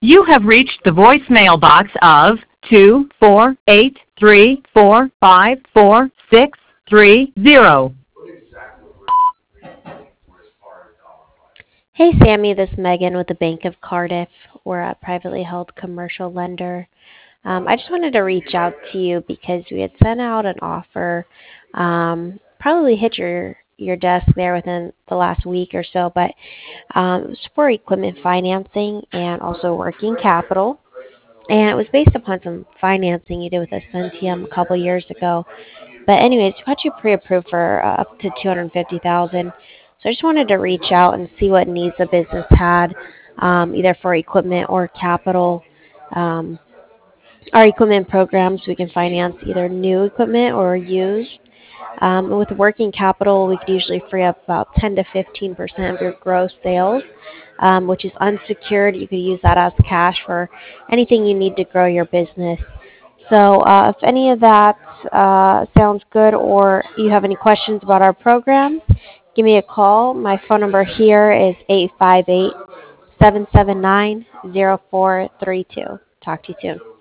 You have reached the voicemail box of 24834544630. Hey Sammy, this is Megan with the Bank of Cardiff. We're a privately held commercial lender. I just wanted to reach out to you because we had sent out an offer. Probably hit your desk there within the last week or so, but it was for equipment financing and also working capital. And it was based upon some financing you did with Ascentium a couple years ago. But anyways, we got you pre-approved for up to 250,000. So I just wanted to reach out and see what needs the business had, either for equipment or capital. Um, our equipment programs, we can finance either new equipment or used. With working capital, we could usually free up about 10 to 15% of your gross sales, which is unsecured. You could use that as cash for anything you need to grow your business. So if any of that sounds good or you have any questions about our program, give me a call. My phone number here is 858-779-0432. Talk to you soon.